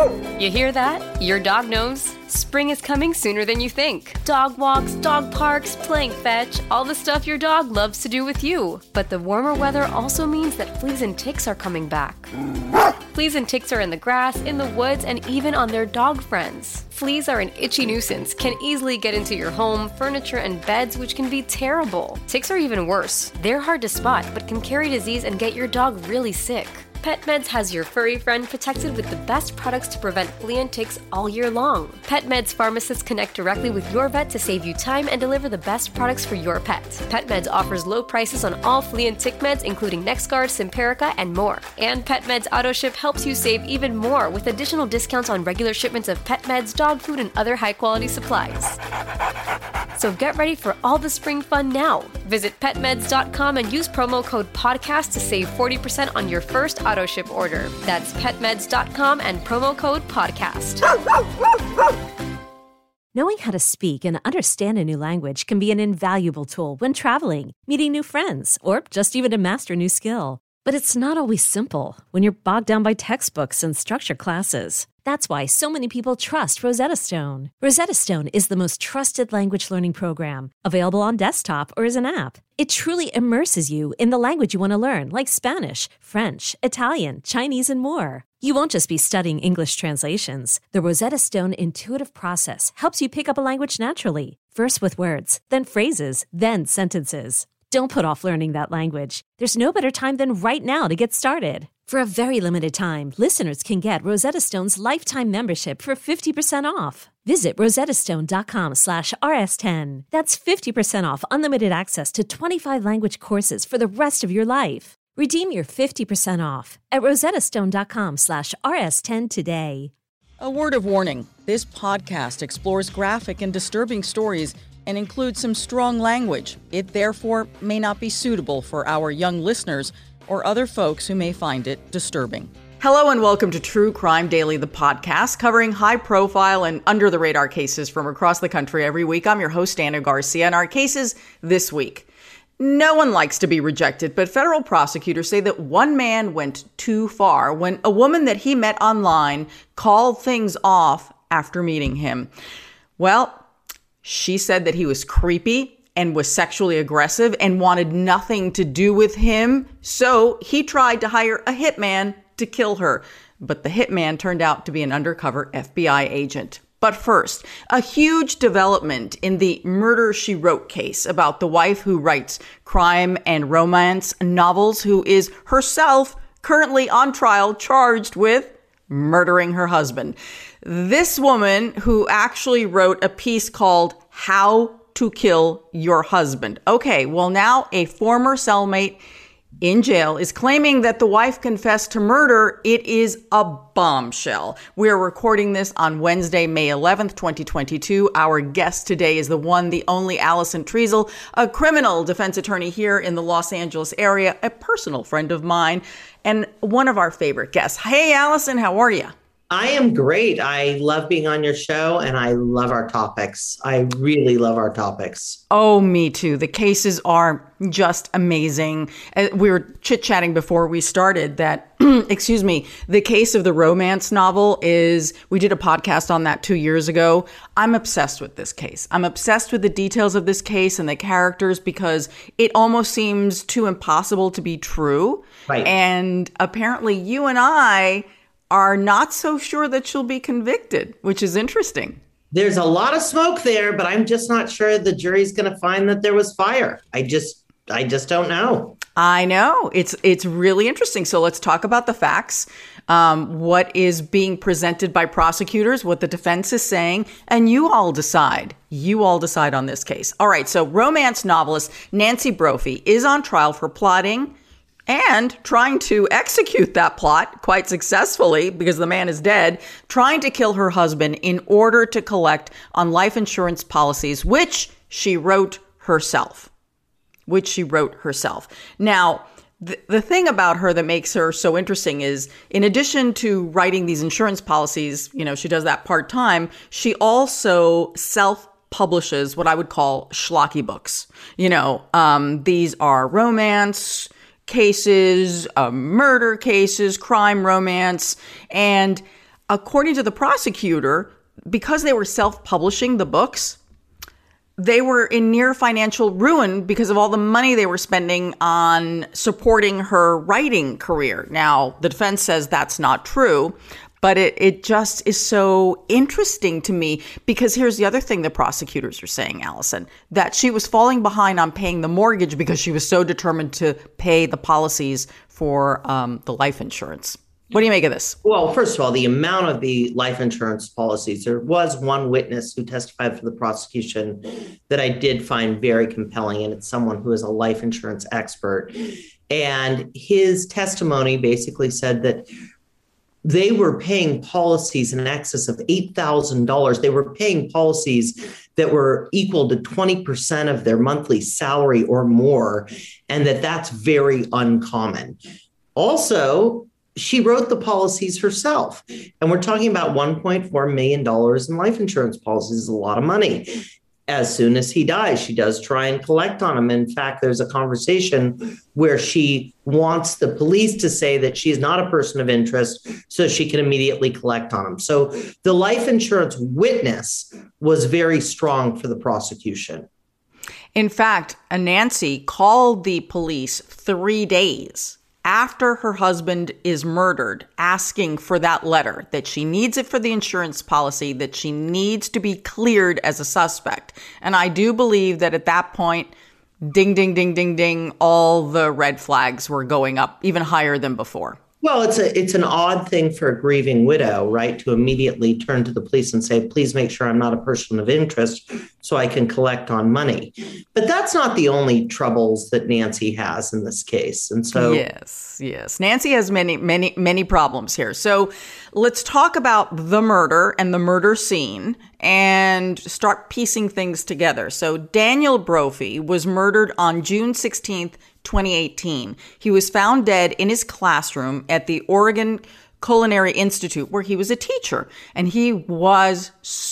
You hear that? Your dog knows. Spring is coming sooner than you think. Dog walks, dog parks, playing fetch, all the stuff your dog loves to do with you. But the warmer weather also means that fleas and ticks are coming back. Fleas and ticks are in the grass, in the woods, and even on their dog friends. Fleas are an itchy nuisance, can easily get into your home, furniture, and beds, which can be terrible. Ticks are even worse. They're hard to spot, but can carry disease and get your dog really sick. PetMeds has your furry friend protected with the best products to prevent flea and ticks all year long. PetMeds pharmacists connect directly with your vet to save you time and deliver the best products for your pet. PetMeds offers low prices on all flea and tick meds, including NexGard, Simparica, and more. And PetMeds AutoShip helps you save even more with additional discounts on regular shipments of pet meds, dog food, and other high-quality supplies. So get ready for all the spring fun now. Visit petmeds.com and use promo code PODCAST to save 40% on your first AutoShip order. That's petmeds.com and promo code PODCAST. Knowing how to speak and understand a new language can be an invaluable tool when traveling, meeting new friends, or just even to master a new skill. But it's not always simple when you're bogged down by textbooks and structured classes. That's why so many people trust Rosetta Stone. Rosetta Stone is the most trusted language learning program, available on desktop or as an app. It truly immerses you in the language you want to learn, like Spanish, French, Italian, Chinese, and more. You won't just be studying English translations. The Rosetta Stone intuitive process helps you pick up a language naturally, first with words, then phrases, then sentences. Don't put off learning that language. There's no better time than right now to get started. For a very limited time, listeners can get Rosetta Stone's lifetime membership for 50% off. Visit rosettastone.com/rs10. That's 50% off unlimited access to 25 language courses for the rest of your life. Redeem your 50% off at rosettastone.com/rs10 today. A word of warning. This podcast explores graphic and disturbing stories and includes some strong language. It therefore may not be suitable for our young listeners or other folks who may find it disturbing. Hello and welcome to True Crime Daily, the podcast covering high-profile and under-the-radar cases from across the country every week. I'm your host, Anna Garcia, and our cases this week. No one likes to be rejected, but federal prosecutors say that one man went too far when a woman that he met online called things off after meeting him. Well, she said that he was creepy and was sexually aggressive and wanted nothing to do with him. So he tried to hire a hitman to kill her. But the hitman turned out to be an undercover FBI agent. But first, a huge development in the Murder, She Wrote case about the wife who writes crime and romance novels, who is herself currently on trial charged with murdering her husband. This woman, who actually wrote a piece called How to Kill Your Husband. Okay, well now a former cellmate in jail is claiming that the wife confessed to murder. It is a bombshell. We're recording this on Wednesday, May 11th, 2022. Our guest today is the one, the only Allison Treasel, a criminal defense attorney here in the Los Angeles area, a personal friend of mine, and one of our favorite guests. Hey, Allison, how are you? I am great. I love being on your show and I love our topics. I really love our topics. Oh, me too. The cases are just amazing. We were chit-chatting before we started that, excuse me, the case of the romance novel we did a podcast on that 2 years ago. I'm obsessed with this case. I'm obsessed with the details of this case and the characters because it almost seems too impossible to be true. Right. And apparently you and I are not so sure that she'll be convicted, which is interesting. There's a lot of smoke there, but I'm just not sure the jury's going to find that there was fire. I just don't know. I know. It's really interesting. So let's talk about the facts, what is being presented by prosecutors, what the defense is saying, and you all decide. You all decide on this case. All right. So romance novelist Nancy Brophy is on trial for plotting and trying to execute that plot quite successfully, because the man is dead, trying to kill her husband in order to collect on life insurance policies, which she wrote herself. Now, the thing about her that makes her so interesting is, in addition to writing these insurance policies, she does that part-time, she also self-publishes what I would call schlocky books. These are romance cases, murder cases, crime, romance. And according to the prosecutor, because they were self-publishing the books, they were in near financial ruin because of all the money they were spending on supporting her writing career. Now, the defense says that's not true, but it just is so interesting to me because here's the other thing the prosecutors are saying, Allison, that she was falling behind on paying the mortgage because she was so determined to pay the policies for the life insurance. What do you make of this? Well, first of all, the amount of the life insurance policies, there was one witness who testified for the prosecution that I did find very compelling, and it's someone who is a life insurance expert. And his testimony basically said that they were paying policies in excess of $8,000. They were paying policies that were equal to 20% of their monthly salary or more, and that's very uncommon. Also, she wrote the policies herself. And we're talking about $1.4 million in life insurance policies, is a lot of money. As soon as he dies, she does try and collect on him. In fact, there's a conversation where she wants the police to say that she's not a person of interest so she can immediately collect on him. So the life insurance witness was very strong for the prosecution. In fact, Nancy called the police 3 days after her husband is murdered, asking for that letter, that she needs it for the insurance policy, that she needs to be cleared as a suspect. And I do believe that at that point, ding, ding, ding, ding, ding, all the red flags were going up even higher than before. Well, it's an odd thing for a grieving widow, right, to immediately turn to the police and say, please make sure I'm not a person of interest so I can collect on money. But that's not the only troubles that Nancy has in this case. And so Yes. Nancy has many problems here. So let's talk about the murder and the murder scene and start piecing things together. So Daniel Brophy was murdered on June 16th, 2018. He was found dead in his classroom at the Oregon Culinary Institute, where he was a teacher, and he was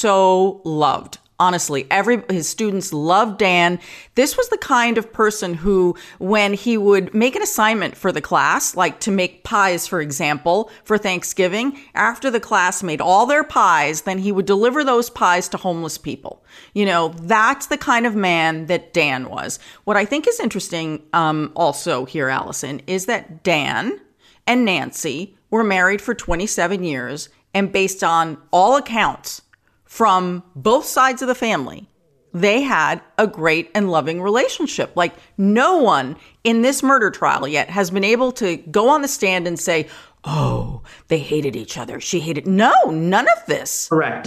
so loved. Honestly, his students loved Dan. This was the kind of person who, when he would make an assignment for the class, like to make pies, for example, for Thanksgiving, after the class made all their pies, then he would deliver those pies to homeless people. You know, that's the kind of man that Dan was. What I think is interesting also here, Allison, is that Dan and Nancy were married for 27 years, and based on all accounts, from both sides of the family, they had a great and loving relationship. Like, no one in this murder trial yet has been able to go on the stand and say, oh, they hated each other. She hated. No, none of this. Correct.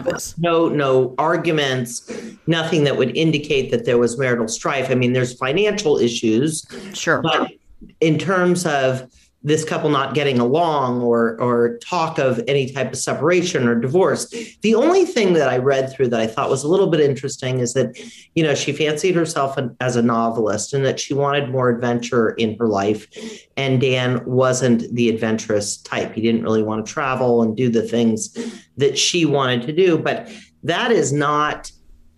No arguments, nothing that would indicate that there was marital strife. I mean, there's financial issues. Sure. But in terms of this couple not getting along or talk of any type of separation or divorce. The only thing that I read through that I thought was a little bit interesting is that, you know, she fancied herself as a novelist and that she wanted more adventure in her life. And Dan wasn't the adventurous type. He didn't really want to travel and do the things that she wanted to do. But that is not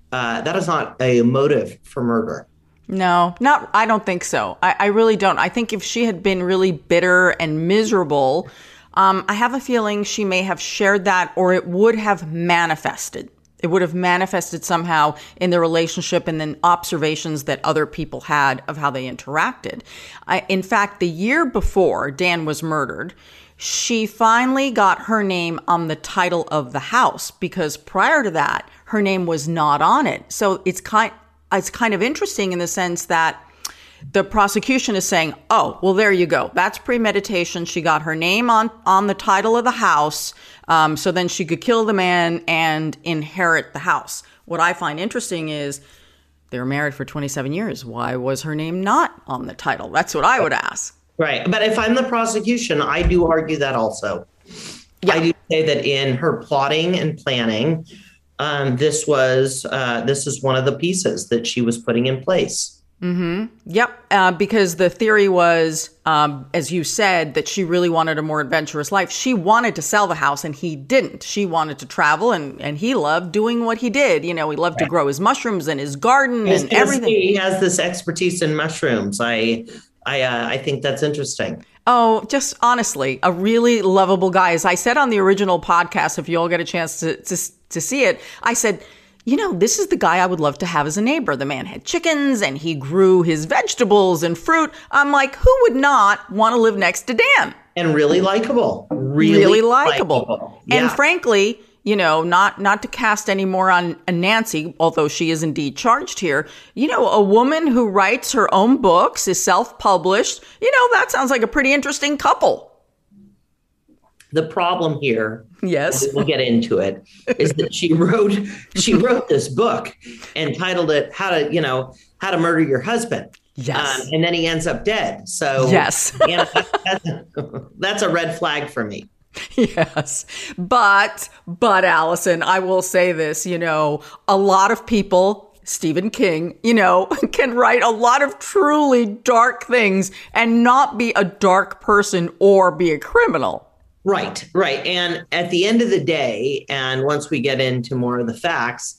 a motive for murder. No, I don't think so. I really don't. I think if she had been really bitter and miserable, I have a feeling she may have shared that, or it would have manifested. It would have manifested somehow in the relationship and then observations that other people had of how they interacted. In fact, the year before Dan was murdered, she finally got her name on the title of the house, because prior to that, her name was not on it. So it's kind of interesting in the sense that the prosecution is saying, oh, well, there you go. That's premeditation. She got her name on the title of the house, so then she could kill the man and inherit the house. What I find interesting is they were married for 27 years. Why was her name not on the title? That's what I would ask. Right. But if I'm the prosecution, I do argue that also. Yeah. I do say that in her plotting and planning, this is one of the pieces that she was putting in place. Mm-hmm. Yep. Because the theory was, as you said, that she really wanted a more adventurous life. She wanted to sell the house and he didn't. She wanted to travel and he loved doing what he did. You know, he loved to grow his mushrooms in his garden and everything. He has this expertise in mushrooms. I think that's interesting. Oh, just honestly, a really lovable guy. As I said on the original podcast, if you all get a chance to see it, I said, this is the guy I would love to have as a neighbor. The man had chickens and he grew his vegetables and fruit. I'm like, who would not want to live next to Dan? And really likable. Really likable. Yeah. And frankly, not to cast any more on Nancy, although she is indeed charged here, a woman who writes her own books, is self-published, that sounds like a pretty interesting couple. The problem here, yes, we'll get into it, is that she wrote this book and titled it How to Murder Your Husband. Yes. And then he ends up dead. So yes, that's a red flag for me. Yes. But Allison, I will say this, a lot of people, Stephen King, can write a lot of truly dark things and not be a dark person or be a criminal. Right. And at the end of the day, and once we get into more of the facts,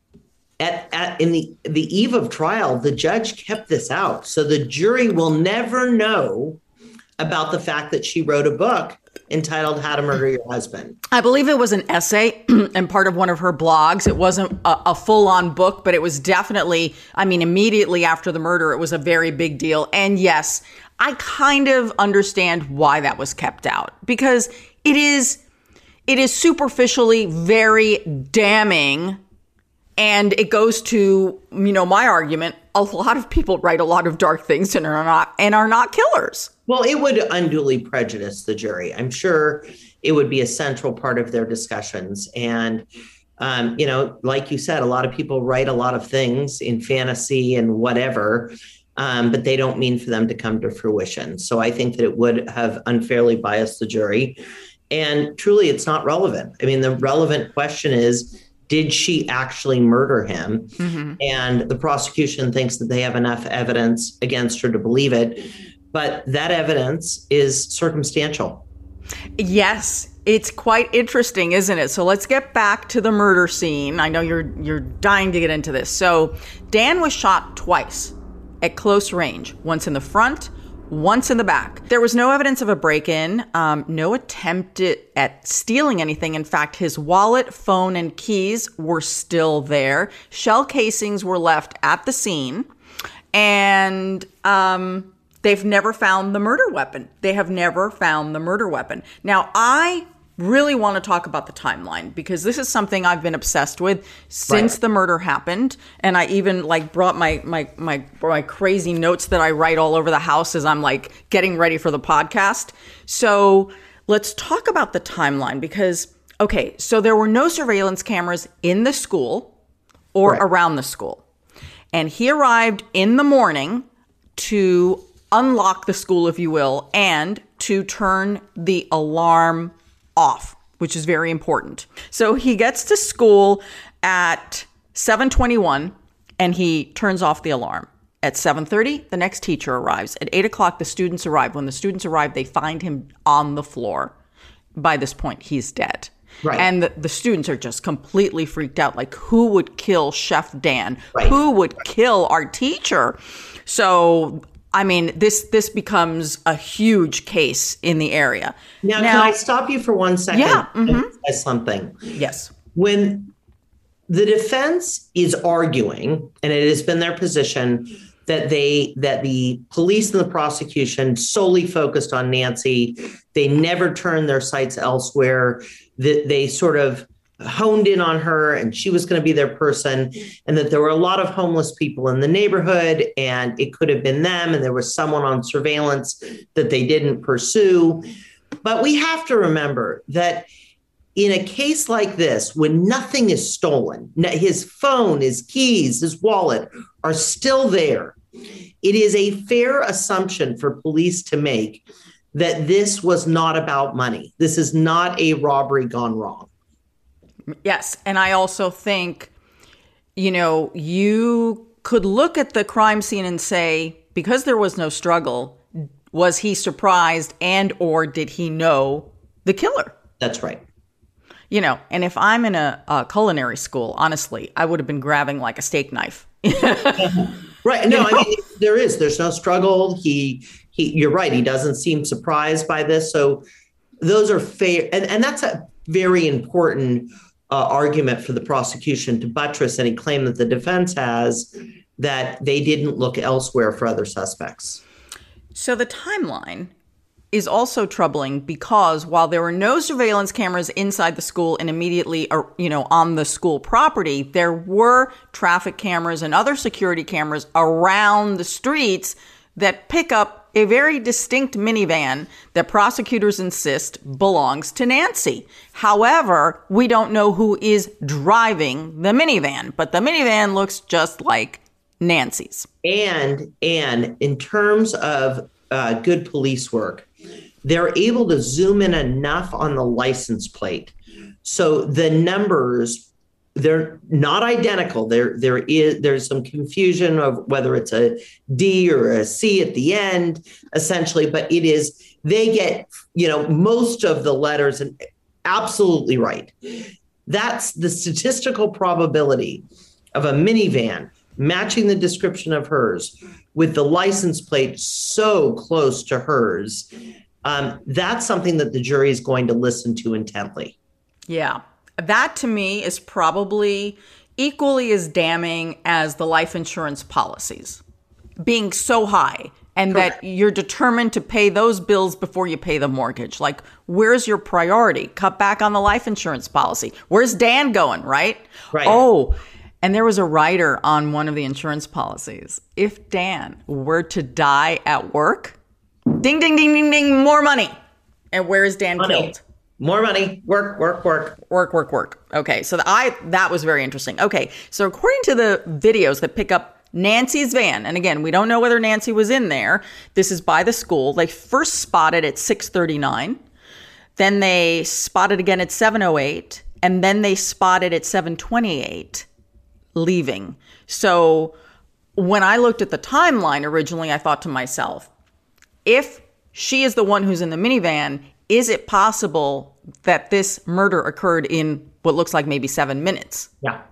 in the eve of trial, the judge kept this out. So the jury will never know about the fact that she wrote a book entitled How to Murder Your Husband. I believe it was an essay and part of one of her blogs. It wasn't a full-on book, but it was definitely, immediately after the murder, it was a very big deal. And yes, I kind of understand why that was kept out, because it is superficially very damning. And it goes to, my argument, a lot of people write a lot of dark things and are not killers. Well, it would unduly prejudice the jury. I'm sure it would be a central part of their discussions. And, like you said, a lot of people write a lot of things in fantasy and whatever, but they don't mean for them to come to fruition. So I think that it would have unfairly biased the jury. And truly, it's not relevant. The relevant question is, did she actually murder him? Mm-hmm. And the prosecution thinks that they have enough evidence against her to believe it. But that evidence is circumstantial. Yes, it's quite interesting, isn't it? So let's get back to the murder scene. I know you're dying to get into this. So Dan was shot twice at close range, once in the front, once in the back. There was no evidence of a break-in, no attempt at stealing anything. In fact, his wallet, phone, and keys were still there. Shell casings were left at the scene, and they've never found the murder weapon. They have never found the murder weapon. Now, I really want to talk about the timeline, because this is something I've been obsessed with since the murder happened. And I even brought my crazy notes that I write all over the house as I'm getting ready for the podcast. So let's talk about the timeline, because, okay, so there were no surveillance cameras in the school or around the school. And he arrived in the morning to unlock the school, if you will, and to turn the alarm off, which is very important. So he gets to school at 7:21 and he turns off the alarm. At 7:30, the next teacher arrives. At 8 o'clock, the students arrive. When the students arrive, they find him on the floor. By this point, he's dead. Right. And the students are just completely freaked out. Who would kill Chef Dan? Right. Who would kill our teacher? So this becomes a huge case in the area. Now, can I stop you for 1 second? Yeah. Mm-hmm. And say something? Yes. When the defense is arguing, and it has been their position that the police and the prosecution solely focused on Nancy, they never turned their sights elsewhere, that they sort of honed in on her and she was going to be their person, and that there were a lot of homeless people in the neighborhood and it could have been them, and there was someone on surveillance that they didn't pursue. But we have to remember that in a case like this, when nothing is stolen, his phone, his keys, his wallet are still there, it is a fair assumption for police to make that this was not about money. This is not a robbery gone wrong. Yes. And I also think, you could look at the crime scene and say, because there was no struggle, was he surprised and or did he know the killer? That's right. And if I'm in a culinary school, honestly, I would have been grabbing a steak knife. Right. No, I mean, there's no struggle. You're right. He doesn't seem surprised by this. So those are fair. And that's a very important argument for the prosecution to buttress any claim that the defense has that they didn't look elsewhere for other suspects. So the timeline is also troubling because while there were no surveillance cameras inside the school and immediately, on the school property, there were traffic cameras and other security cameras around the streets that pick up a very distinct minivan that prosecutors insist belongs to Nancy. However, we don't know who is driving the minivan, but the minivan looks just like Nancy's. And in terms of good police work, they're able to zoom in enough on the license plate. So the numbers, they're not identical. There's some confusion of whether it's a D or a C at the end, essentially, but they get, most of the letters and absolutely right. That's the statistical probability of a minivan matching the description of hers with the license plate so close to hers. That's something that the jury is going to listen to intently. Yeah. That to me is probably equally as damning as the life insurance policies being so high and Correct. That you're determined to pay those bills before you pay the mortgage. Like, where's your priority? Cut back on the life insurance policy. Where's Dan going, right? Right. Oh, and there was a rider on one of the insurance policies. If Dan were to die at work, ding, ding, ding, ding, ding, more money. And where is Dan killed? More money. Work. Work. Okay, so that was very interesting. Okay, so according to the videos that pick up Nancy's van, and again, we don't know whether Nancy was in there. This is by the school. They first spotted at 6:39. Then they spotted again at 7:08. And then they spotted at 7:28. Leaving. So when I looked at the timeline originally, I thought to myself, if she is the one who's in the minivan, is it possible that this murder occurred in what looks like maybe 7 minutes? Yeah.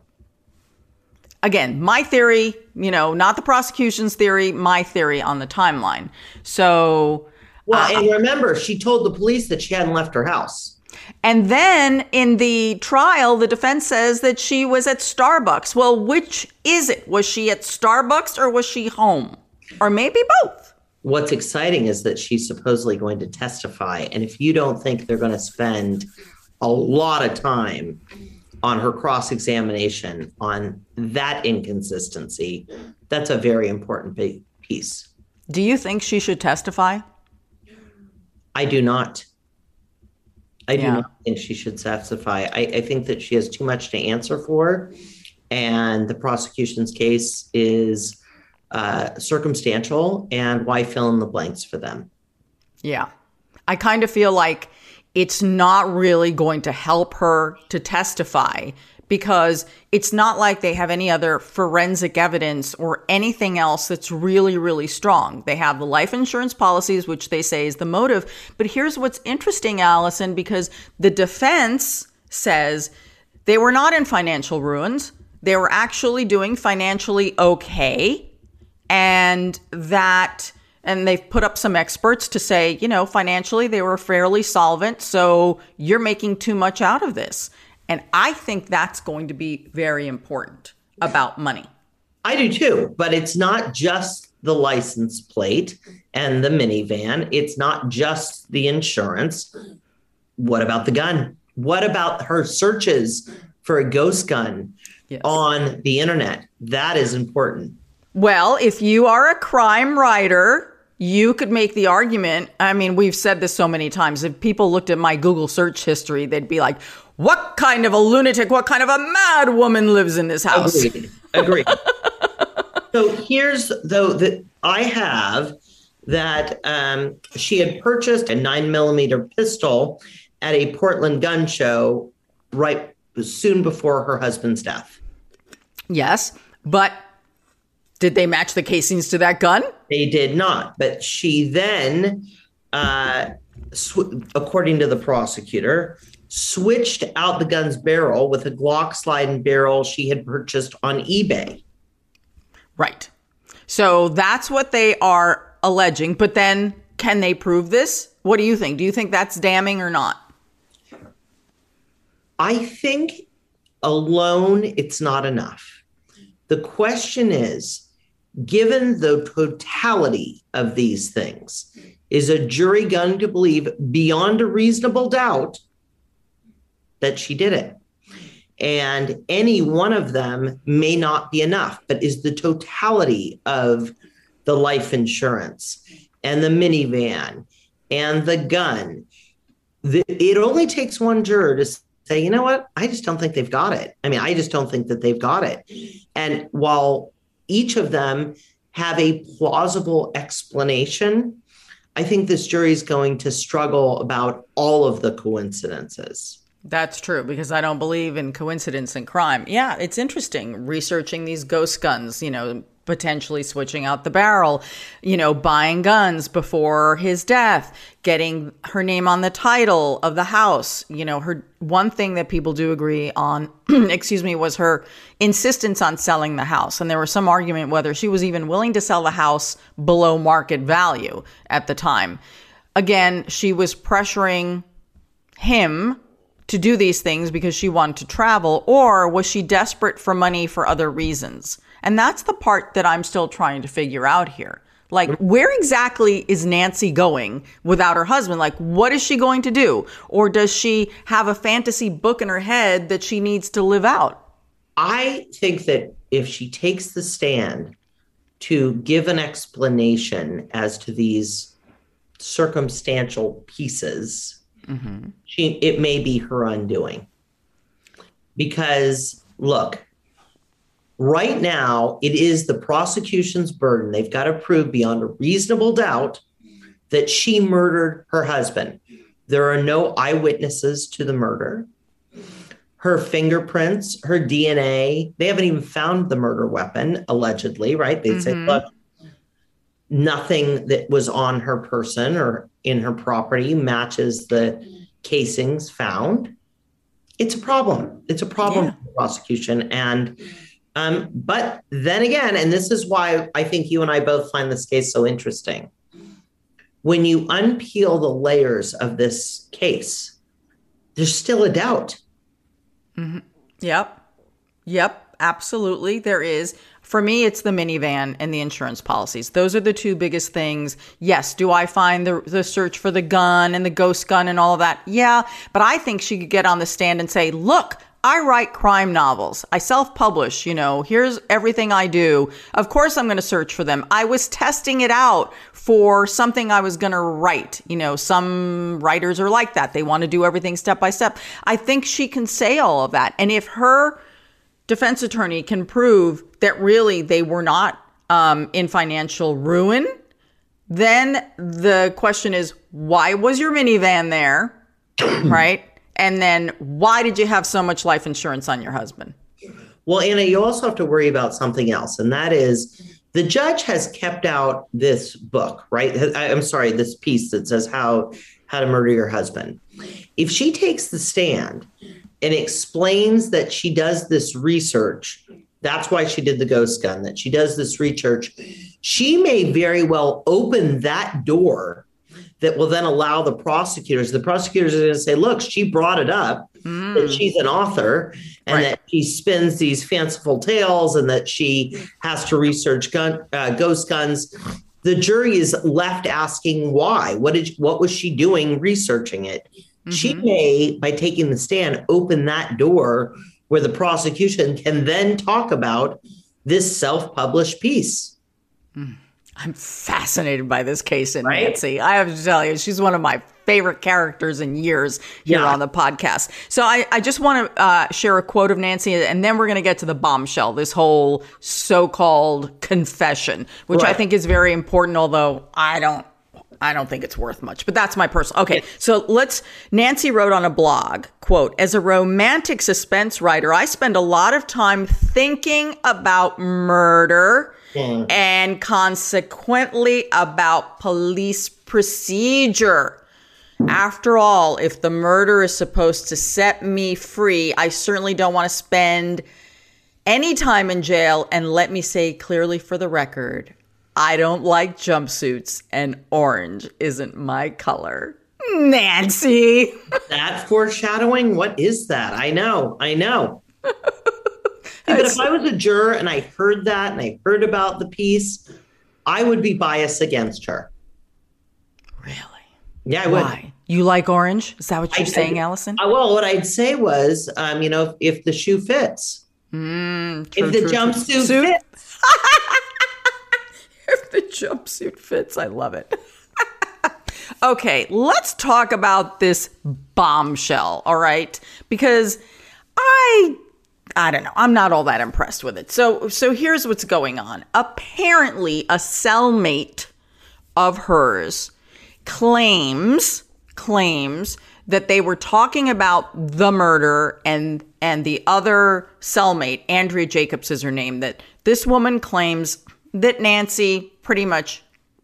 Again, my theory, not the prosecution's theory, my theory on the timeline. So. Well, and remember, she told the police that she hadn't left her house. And then in the trial, the defense says that she was at Starbucks. Well, which is it? Was she at Starbucks or was she home? Or maybe both. What's exciting is that she's supposedly going to testify. And if you don't think they're going to spend a lot of time on her cross-examination on that inconsistency, that's a very important big piece. Do you think she should testify? I do not. I do not think she should testify. I think that she has too much to answer for. And the prosecution's case is circumstantial. And why fill in the blanks for them? Yeah. I kind of feel like it's not really going to help her to testify because it's not like they have any other forensic evidence or anything else that's really, really strong. They have the life insurance policies, which they say is the motive. But here's what's interesting, Allison, because the defense says they were not in financial ruins. They were actually doing financially okay. And they've put up some experts to say, financially they were fairly solvent. So you're making too much out of this. And I think that's going to be very important about money. I do too, but it's not just the license plate and the minivan. It's not just the insurance. What about the gun? What about her searches for a ghost gun on the internet? That is important. Well, if you are a crime writer, you could make the argument. I mean, we've said this so many times. If people looked at my Google search history, they'd be like, what kind of a lunatic, what kind of a mad woman lives in this house? Agreed. So here's, that I have that she had purchased a 9mm pistol at a Portland gun show right soon before her husband's death. Yes, but did they match the casings to that gun? They did not. But she then, according to the prosecutor, switched out the gun's barrel with a Glock slide and barrel she had purchased on eBay. Right. So that's what they are alleging. But then can they prove this? What do you think? Do you think that's damning or not? I think alone, it's not enough. The question is, given the totality of these things, is a jury going to believe beyond a reasonable doubt that she did it? And any one of them may not be enough, but is the totality of the life insurance and the minivan and the gun, it only takes one juror to say, you know what, I just don't think they've got it. I mean, I just don't think that they've got it. And while each of them have a plausible explanation, I think this jury is going to struggle about all of the coincidences. That's true, because I don't believe in coincidence and crime. Yeah, it's interesting researching these ghost guns, potentially switching out the barrel, buying guns before his death, getting her name on the title of the house. Her one thing that people do agree on, was her insistence on selling the house. And there was some argument whether she was even willing to sell the house below market value at the time. Again, she was pressuring him to do these things because she wanted to travel, or was she desperate for money for other reasons? And that's the part that I'm still trying to figure out here. Like, where exactly is Nancy going without her husband? Like, what is she going to do? Or does she have a fantasy book in her head that she needs to live out? I think that if she takes the stand to give an explanation as to these circumstantial pieces, it may be her undoing. Because, look, right now, it is the prosecution's burden. They've got to prove beyond a reasonable doubt that she murdered her husband. There are no eyewitnesses to the murder. Her fingerprints, her DNA, they haven't even found the murder weapon, allegedly, right? They say, look, nothing that was on her person or in her property matches the casings found. It's a problem. It's a problem for the prosecution. And but then again, and this is why I think you and I both find this case so interesting. When you unpeel the layers of this case, there's still a doubt. Yep, absolutely. There is. For me, it's the minivan and the insurance policies. Those are the two biggest things. Yes. Do I find the search for the gun and the ghost gun and all of that? Yeah. But I think she could get on the stand and say, look, I write crime novels. I self-publish, here's everything I do. Of course, I'm going to search for them. I was testing it out for something I was going to write. Some writers are like that. They want to do everything step by step. I think she can say all of that. And if her defense attorney can prove that really they were not in financial ruin, then the question is, why was your minivan there? Right? And then why did you have so much life insurance on your husband? Well, Anna, you also have to worry about something else. And that is the judge has kept out this book, right? I'm sorry, this piece that says how to murder your husband. If she takes the stand and explains that she does this research, that's why she did the ghost gun, that she does this research, she may very well open that door that will then allow the prosecutors are going to say, look, she brought it up, that she's an author and that she spins these fanciful tales and that she has to research ghost guns. The jury is left asking why. What was she doing researching it? She may, by taking the stand, open that door where the prosecution can then talk about this self-published piece. I'm fascinated by this case in Nancy. I have to tell you, she's one of my favorite characters in years here on the podcast. So I just want to share a quote of Nancy, and then we're going to get to the bombshell, this whole so-called confession, which I think is very important, although I don't think it's worth much, but that's my personal. Okay, so Nancy wrote on a blog, quote, as a romantic suspense writer, I spend a lot of time thinking about murder and consequently about police procedure. After all, if the murder is supposed to set me free, I certainly don't want to spend any time in jail. And let me say clearly for the record, I don't like jumpsuits, and orange isn't my color. Nancy. That foreshadowing? What is that? I know. But if I was a juror and I heard that and I heard about the piece, I would be biased against her. Really? Yeah, I would. Why? You like orange? Is that what you're saying, Allison? Well, what I'd say was, if the shoe fits. If the jumpsuit fits. If the jumpsuit fits, I love it. Okay, let's talk about this bombshell, all right? Because I don't know. I'm not all that impressed with it. So here's what's going on. Apparently, a cellmate of hers claims that they were talking about the murder, and the other cellmate, Andrea Jacobs is her name, that this woman claims that Nancy pretty much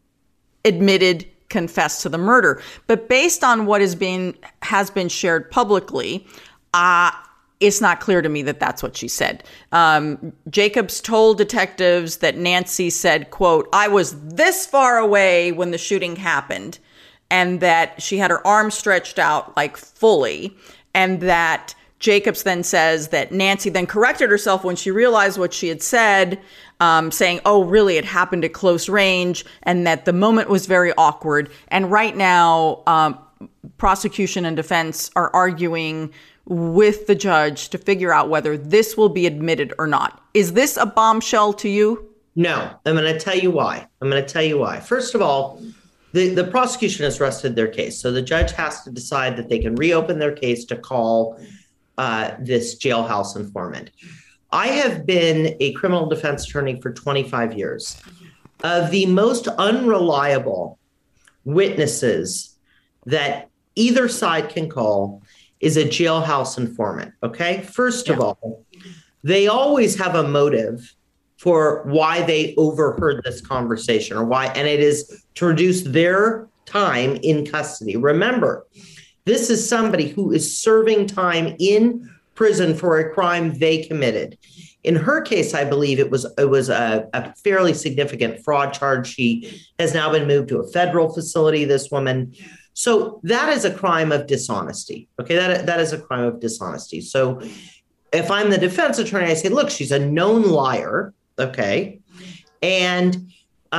confessed to the murder. But based on what has been shared publicly, it's not clear to me that that's what she said. Jacobs told detectives that Nancy said, quote, "I was this far away when the shooting happened," and that she had her arm stretched out like fully, and that Jacobs then says that Nancy then corrected herself when she realized what she had said, saying, "Oh, really, it happened at close range," and that the moment was very awkward. And right now, prosecution and defense are arguing with the judge to figure out whether this will be admitted or not. Is this a bombshell to you? No, I'm going to tell you why. First of all, the prosecution has rested their case. So the judge has to decide that they can reopen their case to call this jailhouse informant. I have been a criminal defense attorney for 25 years. Of the most unreliable witnesses that either side can call is a jailhouse informant, okay? First of all, they always have a motive for why they overheard this conversation and it is to reduce their time in custody. Remember, this is somebody who is serving time in prison for a crime they committed. In her case, I believe it was a fairly significant fraud charge. She has now been moved to a federal facility, this woman. So that is a crime of dishonesty. Okay, that is a crime of dishonesty. So if I'm the defense attorney, I say, look, she's a known liar. Okay. And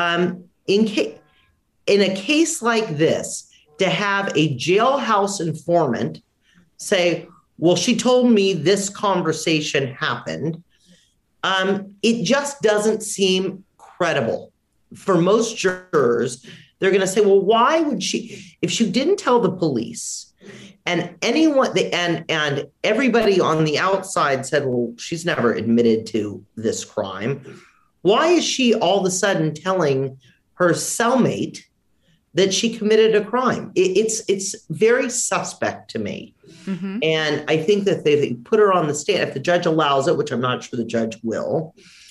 in a case like this, to have a jailhouse informant say, well, she told me this conversation happened, it just doesn't seem credible. For most jurors, they're going to say, well, why would she, if she didn't tell the police and anyone, and everybody on the outside said, well, she's never admitted to this crime. Why is she all of a sudden telling her cellmate that she committed a crime? It's very suspect to me. Mm-hmm. And I think that they put her on the stand, if the judge allows it, which I'm not sure the judge will,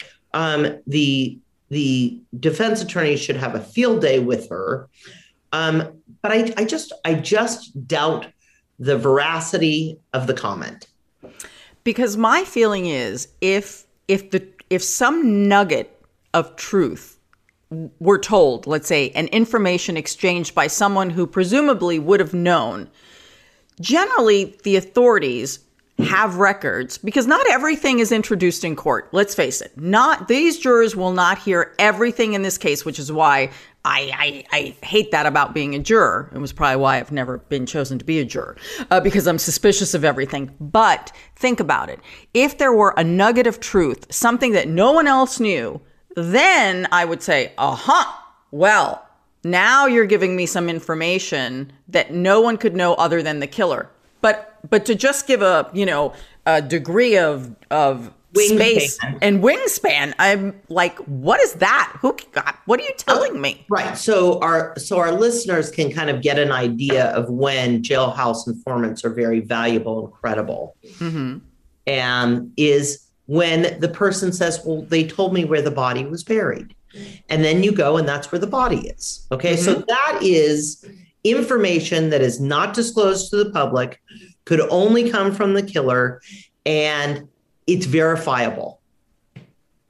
the defense attorney should have a field day with her. But I just doubt the veracity of the comment. Because my feeling is if some nugget of truth were told, let's say an information exchanged by someone who presumably would have known, generally the authorities have records, because not everything is introduced in court. Let's face it. These jurors will not hear everything in this case, which is why I hate that about being a juror. It was probably why I've never been chosen to be a juror, because I'm suspicious of everything. But think about it. If there were a nugget of truth, something that no one else knew, then I would say, well, now you're giving me some information that no one could know other than the killer. But to just give a degree of space and wingspan, I'm like, what is that? What are you telling me? Right. So our listeners can kind of get an idea of when jailhouse informants are very valuable and credible. Mm-hmm. And is when the person says, well, they told me where the body was buried. And then you go and that's where the body is. Okay. Mm-hmm. So that is information that is not disclosed to the public, could only come from the killer, and it's verifiable.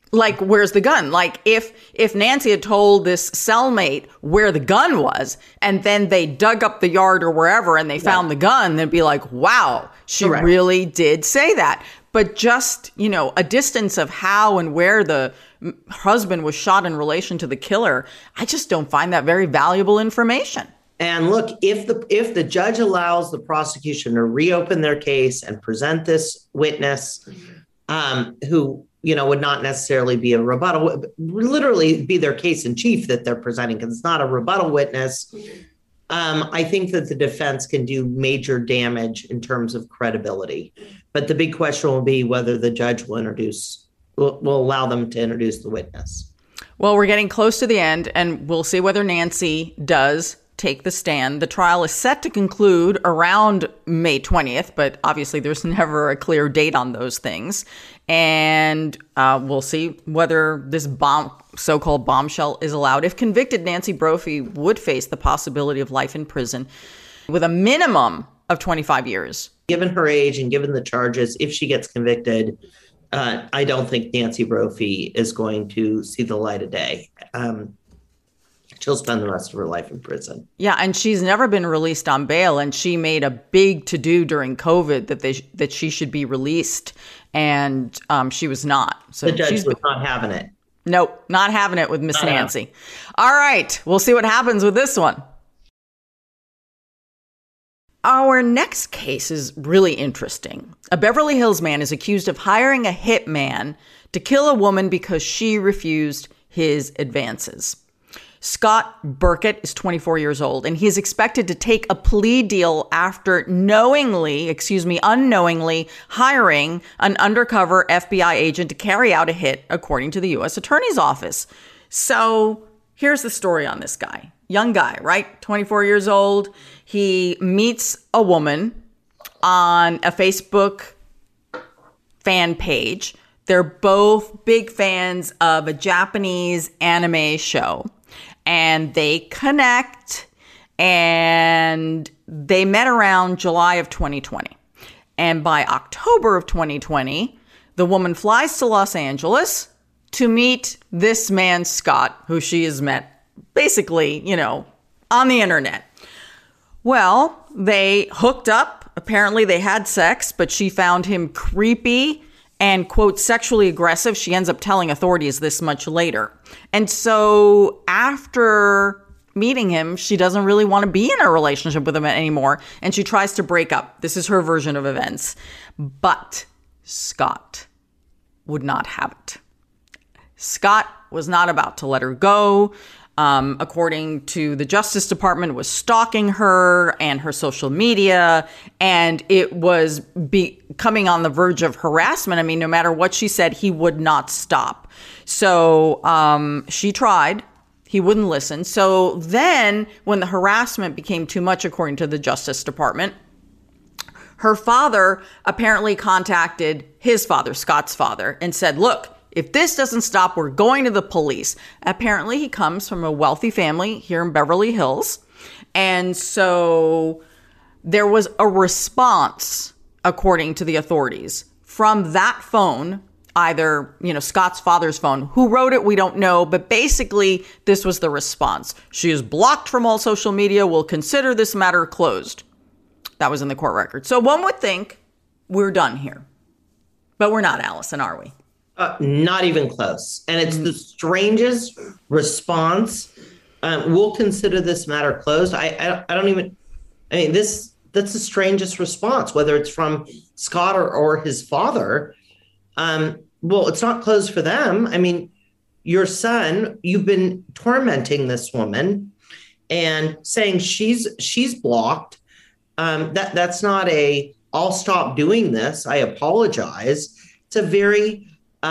Like, where's the gun? Like, if Nancy had told this cellmate where the gun was, and then they dug up the yard or wherever and they found the gun, they'd be like, wow, she really did say that. But just, a distance of how and where the husband was shot in relation to the killer, I just don't find that very valuable information. And look, if the judge allows the prosecution to reopen their case and present this witness, who would not necessarily be a rebuttal, literally be their case in chief that they're presenting, because it's not a rebuttal witness. I think that the defense can do major damage in terms of credibility. But the big question will be whether the judge will allow them to introduce the witness. Well, we're getting close to the end, and we'll see whether Nancy does take the stand. The trial is set to conclude around May 20th, but obviously there's never a clear date on those things. And we'll see whether this so-called bombshell is allowed. If convicted, Nancy Brophy would face the possibility of life in prison with a minimum of 25 years. Given her age and given the charges, if she gets convicted, I don't think Nancy Brophy is going to see the light of day. She'll spend the rest of her life in prison. Yeah, and she's never been released on bail, and she made a big to-do during COVID that she should be released, and she was not. So the judge was not having it. Nope, not having it with Miss Nancy. All right, we'll see what happens with this one. Our next case is really interesting. A Beverly Hills man is accused of hiring a hitman to kill a woman because she refused his advances. Scott Burkett is 24 years old, and he is expected to take a plea deal after unknowingly hiring an undercover FBI agent to carry out a hit, according to the U.S. Attorney's Office. So here's the story on this guy. Young guy, right? 24 years old. He meets a woman on a Facebook fan page. They're both big fans of a Japanese anime show. And they connect, and they met around July of 2020. And by October of 2020, the woman flies to Los Angeles to meet this man, Scott, who she has met basically, on the internet. Well, they hooked up. Apparently they had sex, but she found him creepy and, quote, sexually aggressive. She ends up telling authorities this much later. And so after meeting him, she doesn't really want to be in a relationship with him anymore. And she tries to break up. This is her version of events. But Scott would not have it. Scott was not about to let her go. According to the Justice Department, was stalking her and her social media, and it was coming on the verge of harassment. I mean, no matter what she said, he would not stop. So she tried. He wouldn't listen. So then when the harassment became too much, according to the Justice Department, her father apparently contacted his father, Scott's father, and said, look, if this doesn't stop, we're going to the police. Apparently, he comes from a wealthy family here in Beverly Hills. And so there was a response, according to the authorities, from that phone, either, Scott's father's phone. Who wrote it, we don't know. But basically, this was the response. She is blocked from all social media. We'll consider this matter closed. That was in the court record. So one would think we're done here. But we're not, Allison, are we? Not even close. And it's the strangest response. We'll consider this matter closed. That's the strangest response, whether it's from Scott or his father. Well, it's not closed for them. I mean, your son, you've been tormenting this woman and saying she's blocked. That's not I'll stop doing this. I apologize. It's a very,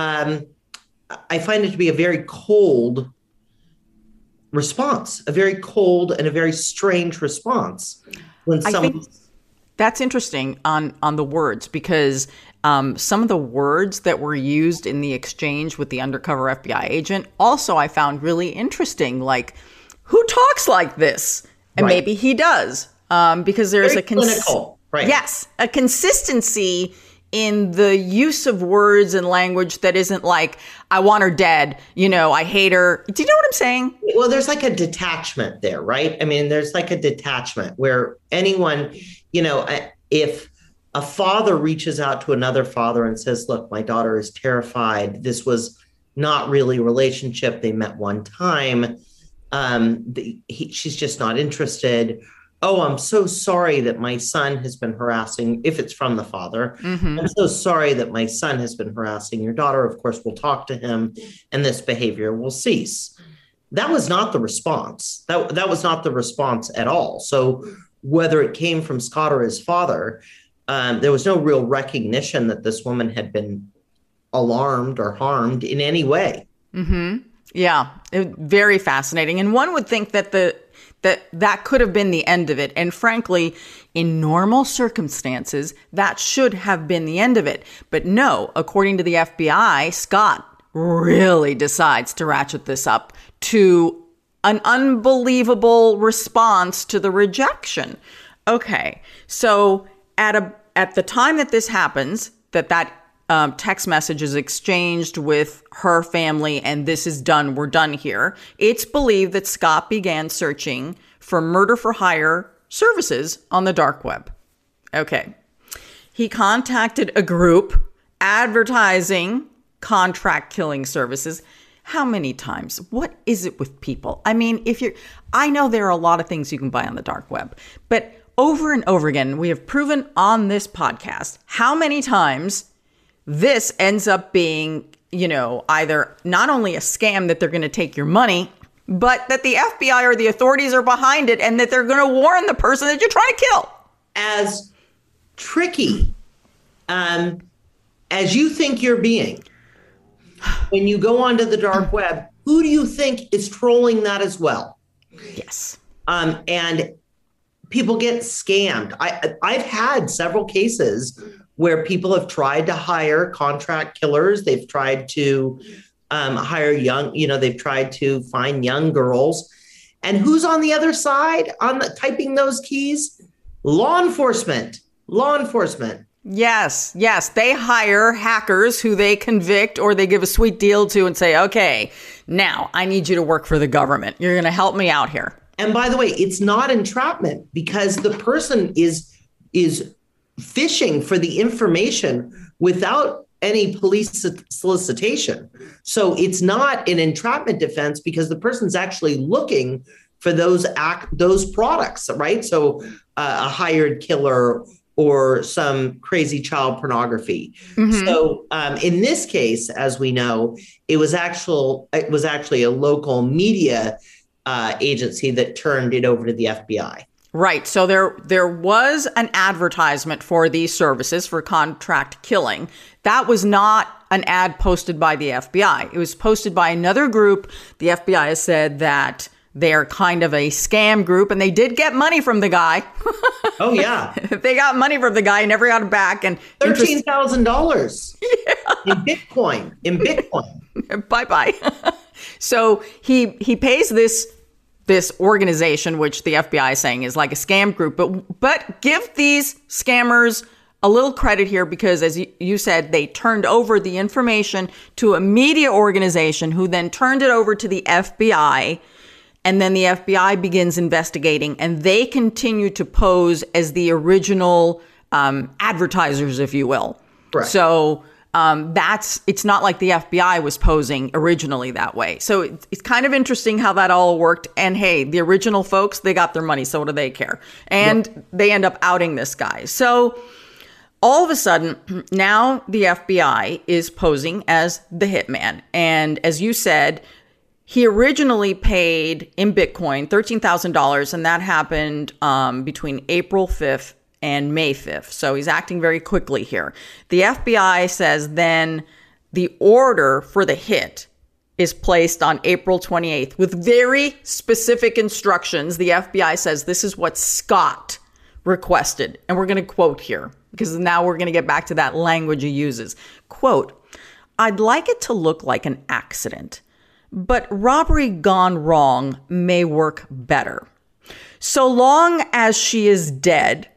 I find it to be a very cold response, a very cold and a very strange response. When I think that's interesting on the words, because some of the words that were used in the exchange with the undercover FBI agent also I found really interesting. Like, who talks like this? And maybe he does, because there's very clinical, right? Yes, a consistency in the use of words and language that isn't like, I want her dead, I hate her. Do you know what I'm saying? Well, there's like a detachment there, right? I mean, there's like a detachment where anyone, if a father reaches out to another father and says, look, my daughter is terrified. This was not really a relationship. They met one time. She's just not interested. Oh, I'm so sorry that my son has been harassing, if it's from the father. Mm-hmm. I'm so sorry that my son has been harassing your daughter. Of course, we'll talk to him and this behavior will cease. That was not the response. That was not the response at all. So whether it came from Scott or his father, there was no real recognition that this woman had been alarmed or harmed in any way. Mm-hmm. Yeah, very fascinating. And one would think that that could have been the end of it. And frankly, in normal circumstances, that should have been the end of it. But no, according to the FBI, Scott really decides to ratchet this up to an unbelievable response to the rejection. Okay, so at the time that this happens, that text message is exchanged with her family and this is done, we're done here, it's believed that Scott began searching for murder-for-hire services on the dark web. Okay. He contacted a group advertising contract killing services. How many times? What is it with people? I mean, I know there are a lot of things you can buy on the dark web, but over and over again, we have proven on this podcast how many times this ends up being, either not only a scam that they're going to take your money, but that the FBI or the authorities are behind it and that they're going to warn the person that you're trying to kill. As tricky as you think you're being, when you go onto the dark web, who do you think is trolling that as well? Yes. And people get scammed. I've had several cases where people have tried to hire contract killers. They've tried to hire they've tried to find young girls. And who's on the other side typing those keys? Law enforcement. Yes. They hire hackers who they convict or they give a sweet deal to and say, okay, now I need you to work for the government. You're going to help me out here. And by the way, it's not entrapment because the person is fishing for the information without any police solicitation. So it's not an entrapment defense because the person's actually looking for those products, right? So a hired killer or some crazy child pornography. Mm-hmm. So in this case, as we know, it was actually a local media agency that turned it over to the FBI. Right. So there was an advertisement for these services for contract killing. That was not an ad posted by the FBI. It was posted by another group. The FBI has said that they're kind of a scam group, and they did get money from the guy. Oh, yeah. They got money from the guy and never got it back. And $13,000 in Bitcoin. Bye-bye. So he pays this organization, which the FBI is saying is like a scam group, but give these scammers a little credit here because, as you said, they turned over the information to a media organization who then turned it over to the FBI, and then the FBI begins investigating, and they continue to pose as the original advertisers, if you will. Right. So it's not like the FBI was posing originally that way. So it's kind of interesting how that all worked. And hey, the original folks, they got their money. So what do they care? And They end up outing this guy. So all of a sudden, now the FBI is posing as the hitman. And as you said, he originally paid in Bitcoin $13,000. And that happened between April 5th and May 5th. So he's acting very quickly here. The FBI says then the order for the hit is placed on April 28th with very specific instructions. The FBI says this is what Scott requested. And we're going to quote here because now we're going to get back to that language he uses. Quote, "I'd like it to look like an accident, but robbery gone wrong may work better. So long as she is dead,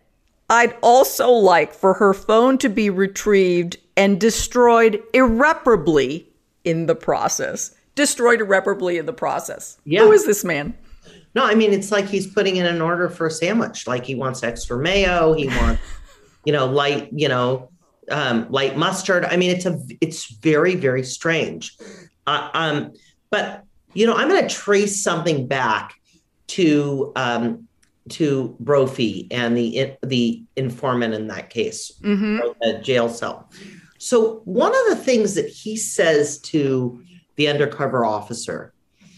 I'd also like for her phone to be retrieved and destroyed irreparably in the process. Destroyed irreparably in the process. Yeah. Who is this man? No, I mean, it's like he's putting in an order for a sandwich. Like he wants extra mayo. He wants, light, light mustard. I mean, it's very, very strange. But, I'm going to trace something back to Brophy and the informant in that case, the jail cell. So one of the things that he says to the undercover officer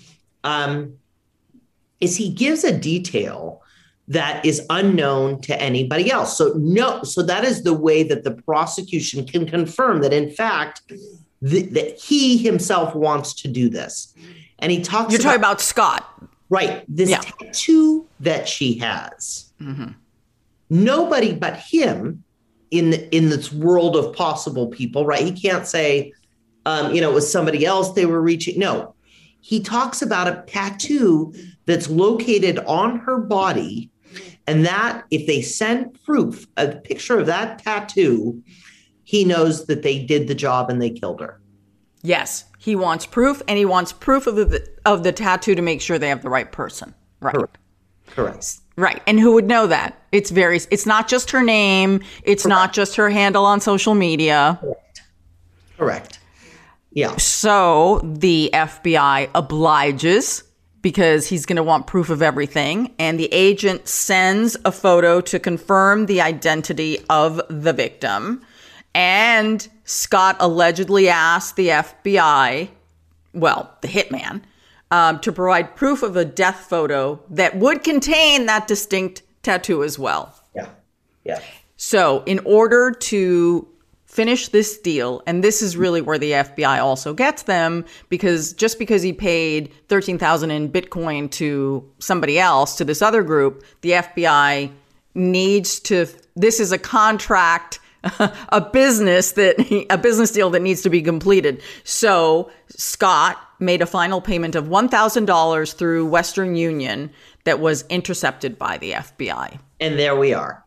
is he gives a detail that is unknown to anybody else. So that is the way that the prosecution can confirm that, in fact, that he himself wants to do this. And he talks. You're talking about Scott. Right. This tattoo that she has. Mm-hmm. Nobody but him in this world of possible people, right? He can't say, it was somebody else they were reaching. No, he talks about a tattoo that's located on her body. And that if they send proof, a picture of that tattoo, he knows that they did the job and they killed her. Yes, he wants proof, and he wants proof of the tattoo to make sure they have the right person. Right. Correct. Right. And who would know that? It's not just her name. It's not just her handle on social media. Correct. Yeah. So the FBI obliges because he's going to want proof of everything. And the agent sends a photo to confirm the identity of the victim. And Scott allegedly asked the FBI, the hitman, to provide proof of a death photo that would contain that distinct tattoo as well. Yeah. So in order to finish this deal, and this is really where the FBI also gets them, because just because he paid $13,000 in Bitcoin to somebody else, to this other group, the FBI needs to, this is a contract, a business deal that needs to be completed. So Scott made a final payment of $1,000 through Western Union that was intercepted by the FBI. And there we are.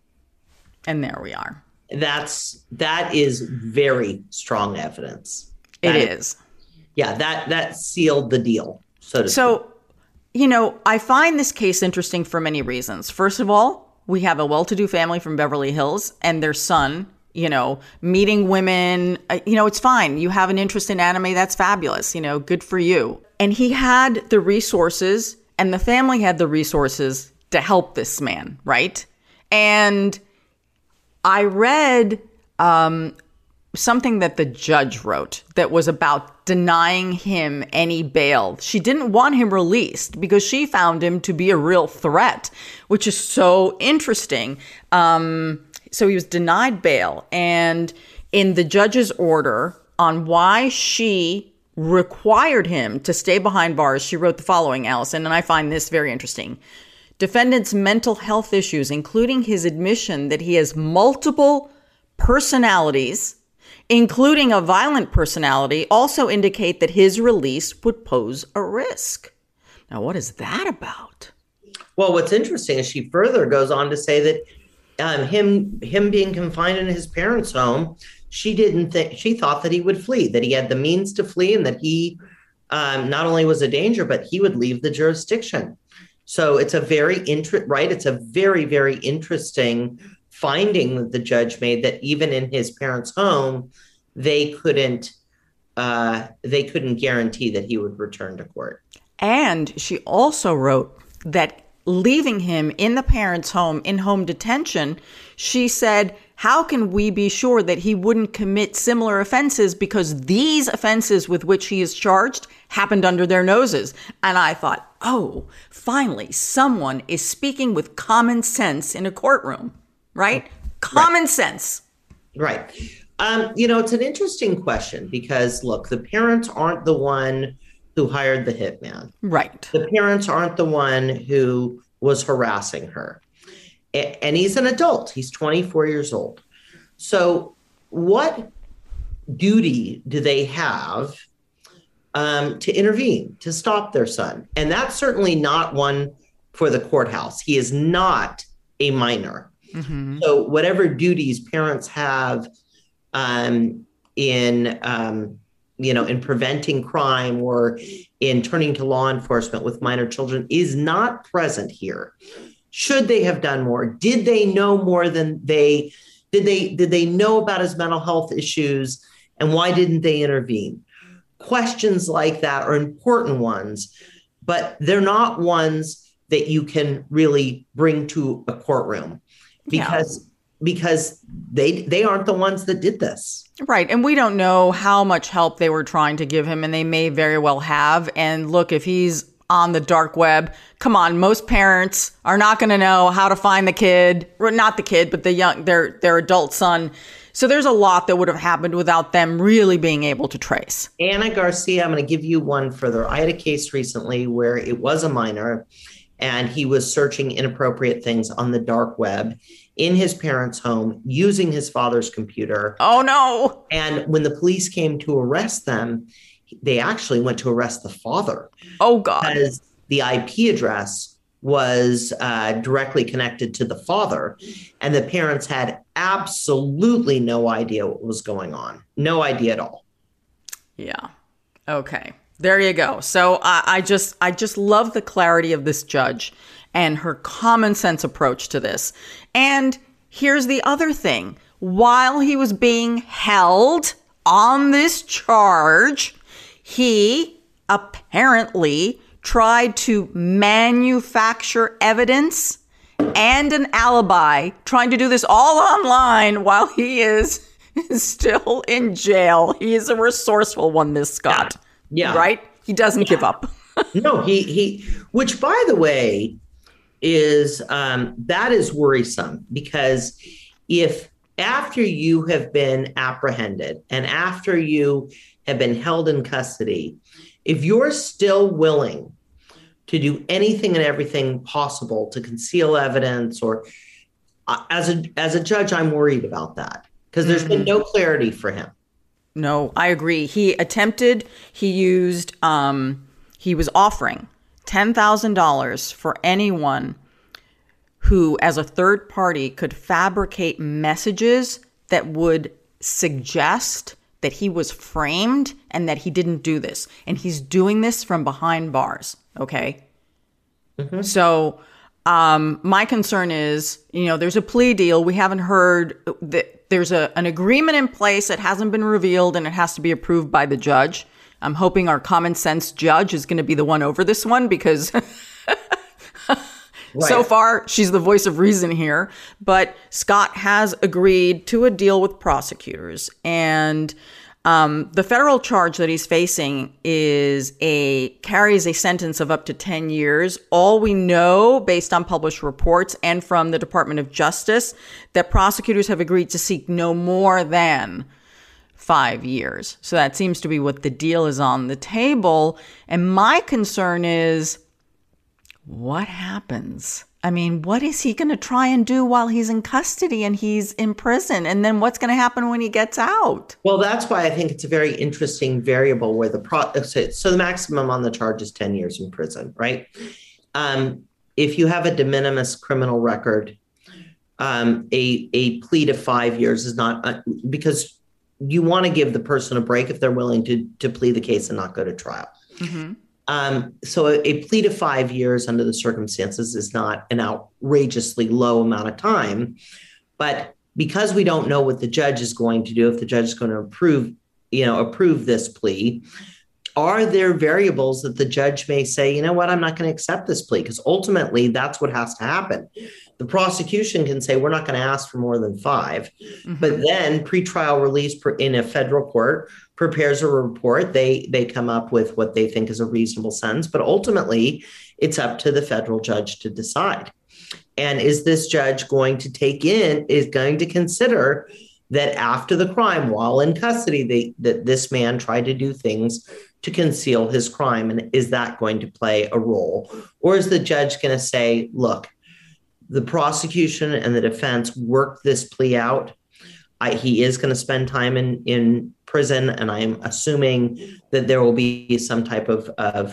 That is very strong evidence. It is. Yeah, that sealed the deal. So, I find this case interesting for many reasons. First of all, we have a well-to-do family from Beverly Hills and their son, meeting women. It's fine. You have an interest in anime. That's fabulous. Good for you. And he had the resources, and the family had the resources to help this man, right? And I read something that the judge wrote that was about denying him any bail. She didn't want him released because she found him to be a real threat, which is so interesting. So he was denied bail. And in the judge's order on why she required him to stay behind bars, she wrote the following, Allison, and I find this very interesting. Defendant's mental health issues, including his admission that he has multiple personalities, including a violent personality, also indicate that his release would pose a risk. Now, what is that about? Well, what's interesting is she further goes on to say that him being confined in his parents' home, she thought that he would flee, that he had the means to flee, and that he not only was a danger, but he would leave the jurisdiction. So it's a very It's a very, very interesting finding that the judge made, that even in his parents' home, they couldn't guarantee that he would return to court. And she also wrote that leaving him in the parents' home in home detention, she said, how can we be sure that he wouldn't commit similar offenses, because these offenses with which he is charged happened under their noses? And I thought, oh, finally, someone is speaking with common sense in a courtroom, right? Common sense. Right. It's an interesting question because, look, the parents aren't the one who hired the hitman. Right. The parents aren't the one who was harassing her. And he's an adult. He's 24 years old. So what duty do they have to intervene, to stop their son? And that's certainly not one for the courthouse. He is not a minor. Mm-hmm. So whatever duties parents have in preventing crime or in turning to law enforcement with minor children is not present here. Should they have done more? Did they know more than did they know about his mental health issues, and why didn't they intervene? Questions like that are important ones, but they're not ones that you can really bring to a courtroom because they aren't the ones that did this. Right. And we don't know how much help they were trying to give him, and they may very well have. And look, if he's on the dark web, come on, most parents are not going to know how to find the kid, or not the kid, but their adult son. So there's a lot that would have happened without them really being able to trace. Ana Garcia, I'm going to give you one further. I had a case recently where it was a minor and he was searching inappropriate things on the dark web in his parents' home using his father's computer. Oh, no. And when the police came to arrest them, they actually went to arrest the father. Oh, God. Because the IP address was directly connected to the father. And the parents had absolutely no idea what was going on. No idea at all. Yeah. Okay. There you go. So I just love the clarity of this judge and her common sense approach to this. And here's the other thing. While he was being held on this charge, he apparently tried to manufacture evidence and an alibi, trying to do this all online while he is still in jail. He is a resourceful one, this Scott. Yeah. Right? He doesn't give up. No, he, which by the way, is that is worrisome, because if after you have been apprehended and after you have been held in custody, if you're still willing to do anything and everything possible to conceal evidence, or as a judge, I'm worried about that, because there's been no clarity for him. No, I agree. He was offering $10,000 for anyone who, as a third party, could fabricate messages that would suggest that he was framed and that he didn't do this. And he's doing this from behind bars. Okay. Mm-hmm. So my concern is, there's a plea deal. We haven't heard that there's an agreement in place that hasn't been revealed, and it has to be approved by the judge. I'm hoping our common sense judge is going to be the one over this one, because Right. So far, she's the voice of reason here. But Scott has agreed to a deal with prosecutors. And the federal charge that he's facing carries a sentence of up to 10 years. All we know, based on published reports and from the Department of Justice, that prosecutors have agreed to seek no more than 5 years. So that seems to be what the deal is on the table. And my concern is, what happens? I mean, what is he going to try and do while he's in custody and he's in prison? And then what's going to happen when he gets out? Well, that's why I think it's a very interesting variable where so the maximum on the charge is 10 years in prison, right? If you have a de minimis criminal record, a plea to 5 years is not, because you want to give the person a break if they're willing to plead the case and not go to trial. Mm-hmm. So a plea to 5 years under the circumstances is not an outrageously low amount of time. But because we don't know what the judge is going to do, if the judge is going to approve this plea, are there variables that the judge may say, you know what, I'm not going to accept this plea? Because ultimately, that's what has to happen. The prosecution can say, we're not going to ask for more than 5. Mm-hmm. But then pretrial release in a federal court prepares a report. They come up with what they think is a reasonable sentence. But ultimately, it's up to the federal judge to decide. And is this judge going to consider that after the crime, while in custody, that this man tried to do things to conceal his crime? And is that going to play a role? Or is the judge going to say, look, the prosecution and the defense worked this plea out. He is going to spend time in prison, and I'm assuming that there will be some type of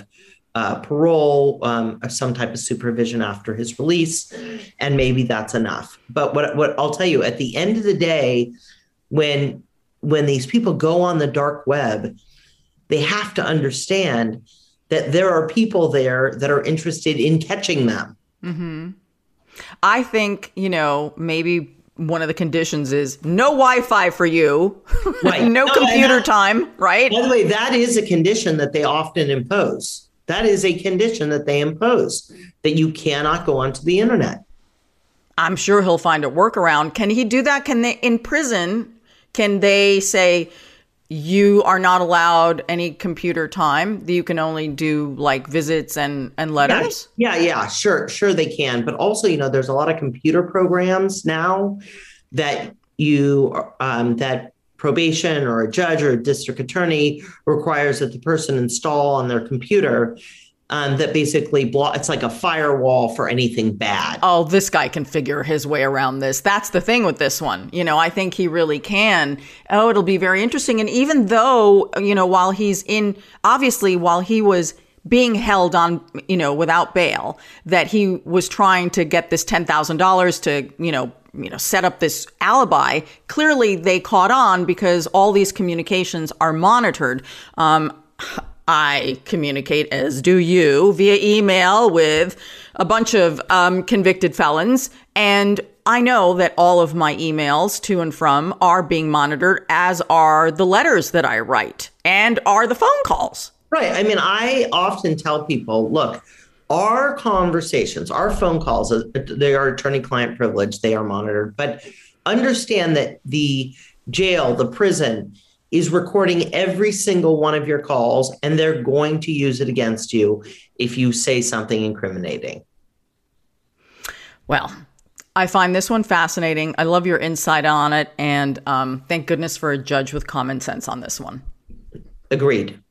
parole, some type of supervision after his release, and maybe that's enough. But what I'll tell you, at the end of the day, when these people go on the dark web, they have to understand that there are people there that are interested in catching them. Mm-hmm. I think, maybe one of the conditions is no Wi-Fi for you, right? no computer time, right? By the way, that is a condition that they often impose. That is a condition that they impose, that you cannot go onto the internet. I'm sure he'll find a workaround. Can he do that? Can they, in prison, can they say, you are not allowed any computer time? You can only do like visits and letters? Yeah, sure they can. But also, there's a lot of computer programs now that that probation or a judge or a district attorney requires that the person install on their computer that basically it's like a firewall for anything bad. Oh, this guy can figure his way around this. That's the thing with this one. I think he really can. Oh, it'll be very interesting. And even though, while he was being held on, without bail, that he was trying to get this $10,000 to, set up this alibi. Clearly, they caught on because all these communications are monitored. I communicate, as do you, via email with a bunch of convicted felons. And I know that all of my emails to and from are being monitored, as are the letters that I write and are the phone calls. Right. I mean, I often tell people, look, our conversations, our phone calls, they are attorney-client privilege. They are monitored. But understand that the jail, the prison, is recording every single one of your calls, and they're going to use it against you if you say something incriminating. Well, I find this one fascinating. I love your insight on it. And thank goodness for a judge with common sense on this one. Agreed.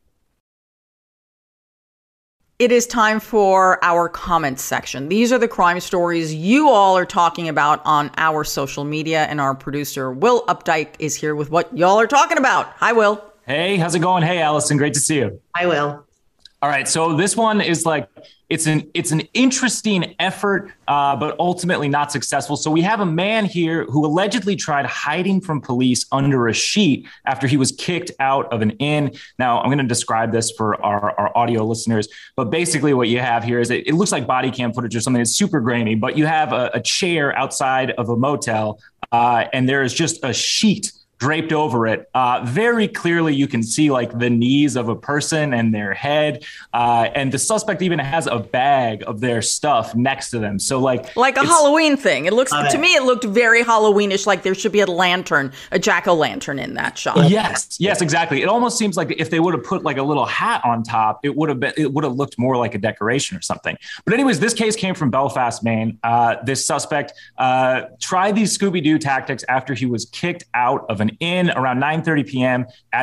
It is time for our comments section. These are the crime stories you all are talking about on our social media, and our producer, Will Updike, is here with what y'all are talking about. Hi, Will. Hey, how's it going? Hey, Allison, great to see you. Hi, Will. All right, so this one is it's an interesting effort, but ultimately not successful. So we have a man here who allegedly tried hiding from police under a sheet after he was kicked out of an inn. Now, I'm going to describe this for our audio listeners, but basically what you have here is it looks like body cam footage or something. It's super grainy, but you have a chair outside of a motel, and there is just a sheet draped over it. Very clearly, you can see like the knees of a person and their head. And the suspect even has a bag of their stuff next to them. So like a Halloween thing. It looks, to me, it looked very Halloweenish. Like there should be a lantern, a jack-o'-lantern in that shot. Yes, exactly. It almost seems like if they would have put like a little hat on top, it would have looked more like a decoration or something. But anyways, this case came from Belfast, Maine. This suspect tried these Scooby-Doo tactics after he was kicked out of an inn around 9:30 p.m.